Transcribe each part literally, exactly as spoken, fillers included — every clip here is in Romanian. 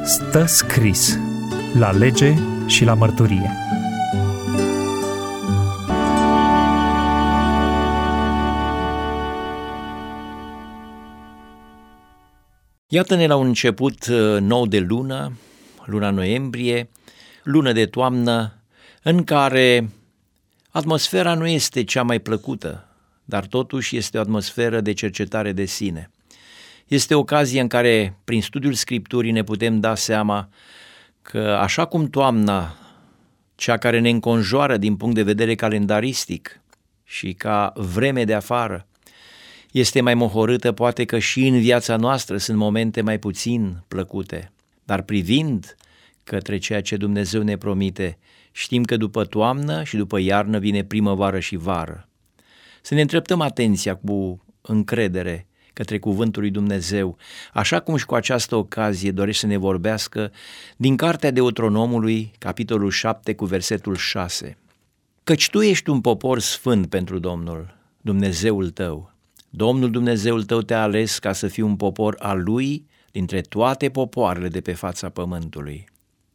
Stă scris la lege și la mărturie. Iată-ne la un început nou de lună, luna noiembrie, lună de toamnă, în care atmosfera nu este cea mai plăcută, dar totuși este o atmosferă de cercetare de sine. Este ocazia în care, prin studiul Scripturii, ne putem da seama că, așa cum toamna, cea care ne înconjoară din punct de vedere calendaristic și ca vreme de afară, este mai mohorâtă, poate că și în viața noastră sunt momente mai puțin plăcute, dar privind către ceea ce Dumnezeu ne promite, știm că după toamnă și după iarnă vine primăvară și vară. Să ne îndreptăm atenția cu încredere către cuvântul lui Dumnezeu, așa cum și cu această ocazie dorește să ne vorbească din cartea Deuteronomului, capitolul șapte, cu versetul șase. Căci tu ești un popor sfânt pentru Domnul, Dumnezeul tău. Domnul Dumnezeul tău te-a ales ca să fii un popor al Lui dintre toate popoarele de pe fața pământului.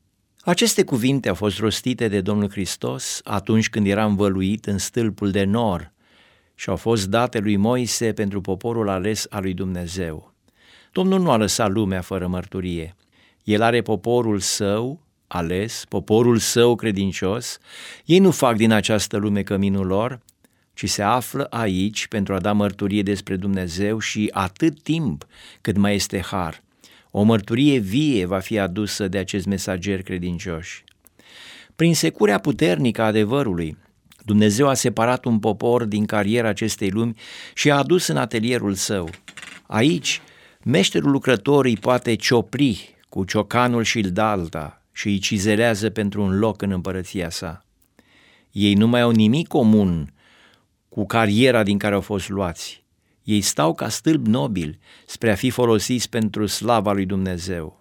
Aceste cuvinte au fost rostite de Domnul Hristos atunci când era învăluit în stâlpul de nor și au fost date lui Moise pentru poporul ales al lui Dumnezeu. Domnul nu a lăsat lumea fără mărturie. El are poporul său ales, poporul său credincios. Ei nu fac din această lume căminul lor, ci se află aici pentru a da mărturie despre Dumnezeu și atât timp cât mai este har. O mărturie vie va fi adusă de acești mesageri credincioși. Prin securea puternică a adevărului, Dumnezeu a separat un popor din cariera acestei lumi și a adus în atelierul său. Aici, meșterul lucrător îi poate ciopli cu ciocanul și ildalta și îi cizelează pentru un loc în împărăția sa. Ei nu mai au nimic comun cu cariera din care au fost luați. Ei stau ca stâlpi nobili spre a fi folosiți pentru slava lui Dumnezeu.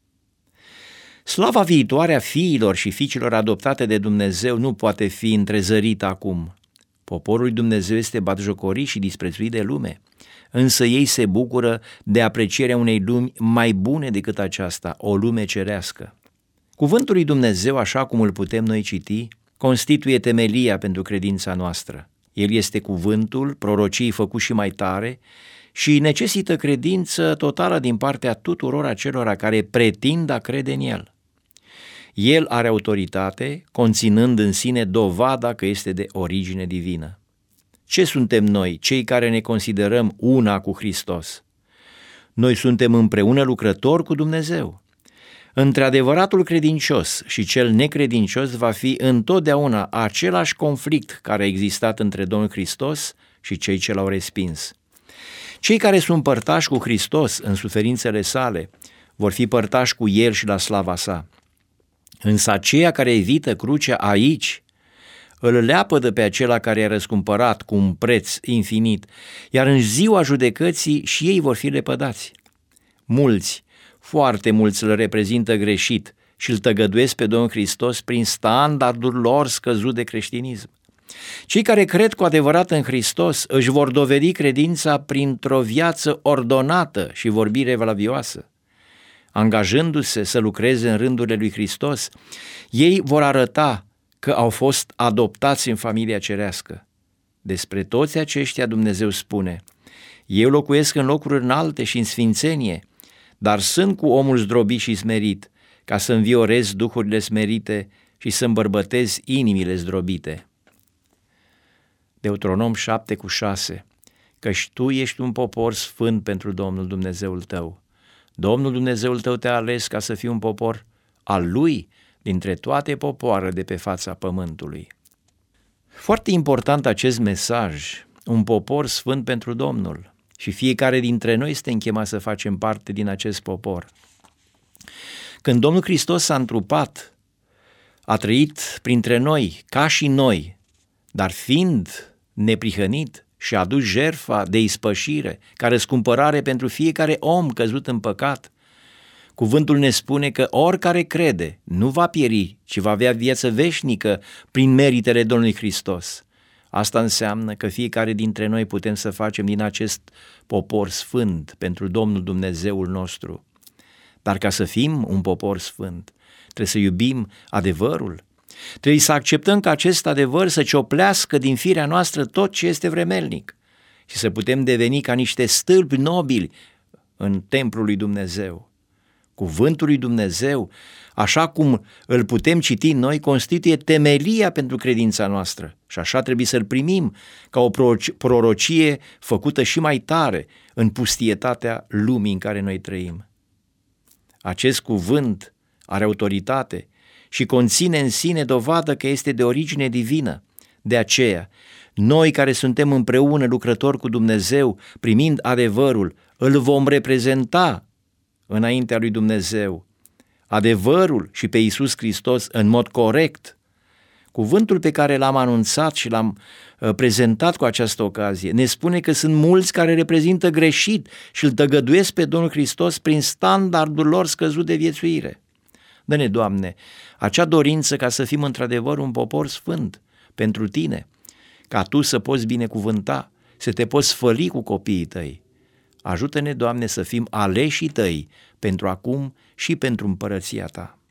Slava viitoare a fiilor și fiicilor adoptate de Dumnezeu nu poate fi întrezărită acum. Poporul lui Dumnezeu este batjocorit și disprețuit de lume, însă ei se bucură de aprecierea unei lumi mai bune decât aceasta, o lume cerească. Cuvântul lui Dumnezeu, așa cum îl putem noi citi, constituie temelia pentru credința noastră. El este cuvântul, prorocii făcut și mai tare și necesită credință totală din partea tuturor acelora care pretind a crede în el. El are autoritate, conținând în sine dovada că este de origine divină. Ce suntem noi, cei care ne considerăm una cu Hristos? Noi suntem împreună lucrători cu Dumnezeu. Între adevăratul credincios și cel necredincios va fi întotdeauna același conflict care a existat între Domnul Hristos și cei ce l-au respins. Cei care sunt părtași cu Hristos în suferințele sale vor fi părtași cu El și la slava sa. Însă aceia care evită crucea aici îl leapădă pe acela care i-a răscumpărat cu un preț infinit, iar în ziua judecății și ei vor fi lepădați. Mulți, foarte mulți îl reprezintă greșit și îl tăgăduiesc pe Domnul Hristos prin standardul lor scăzut de creștinism. Cei care cred cu adevărat în Hristos își vor dovedi credința printr-o viață ordonată și vorbire evlavioasă. Angajându-se să lucreze în rândurile lui Hristos, ei vor arăta că au fost adoptați în familia cerească. Despre toți aceștia Dumnezeu spune: eu locuiesc în locuri înalte și în sfințenie, dar sunt cu omul zdrobit și smerit, ca să înviorez duhurile smerite și să îmbărbătez inimile zdrobite. Deuteronom șapte cu șase. Căci tu ești un popor sfânt pentru Domnul Dumnezeul tău. Domnul Dumnezeul tău te-a ales ca să fii un popor al Lui dintre toate popoarele de pe fața pământului. Foarte important acest mesaj, un popor sfânt pentru Domnul, și fiecare dintre noi este chemat să facem parte din acest popor. Când Domnul Hristos s-a întrupat, a trăit printre noi ca și noi, dar fiind neprihănit, și a adus jertfa de ispășire, ca răscumpărare pentru fiecare om căzut în păcat. Cuvântul ne spune că oricare crede nu va pieri, ci va avea viață veșnică prin meritele Domnului Hristos. Asta înseamnă că fiecare dintre noi putem să facem din acest popor sfânt pentru Domnul Dumnezeul nostru. Dar ca să fim un popor sfânt, trebuie să iubim adevărul. Trebuie să acceptăm că acest adevăr să cioplească din firea noastră tot ce este vremelnic și să putem deveni ca niște stâlpi nobili în templul lui Dumnezeu. Cuvântul lui Dumnezeu, așa cum îl putem citi noi, constituie temelia pentru credința noastră și așa trebuie să-l primim ca o prorocie făcută și mai tare în pustietatea lumii în care noi trăim. Acest cuvânt are autoritate și conține în sine dovadă că este de origine divină. De aceea, noi care suntem împreună lucrători cu Dumnezeu, primind adevărul, îl vom reprezenta înaintea lui Dumnezeu, adevărul și pe Iisus Hristos în mod corect. Cuvântul pe care l-am anunțat și l-am uh, prezentat cu această ocazie ne spune că sunt mulți care reprezintă greșit și îl tăgăduiesc pe Domnul Hristos prin standardul lor scăzut de viețuire. Dă-ne, Doamne, acea dorință ca să fim într-adevăr un popor sfânt pentru Tine, ca Tu să poți binecuvânta, să Te poți sfăli cu copiii Tăi. Ajută-ne, Doamne, să fim aleșii Tăi pentru acum și pentru împărăția Ta.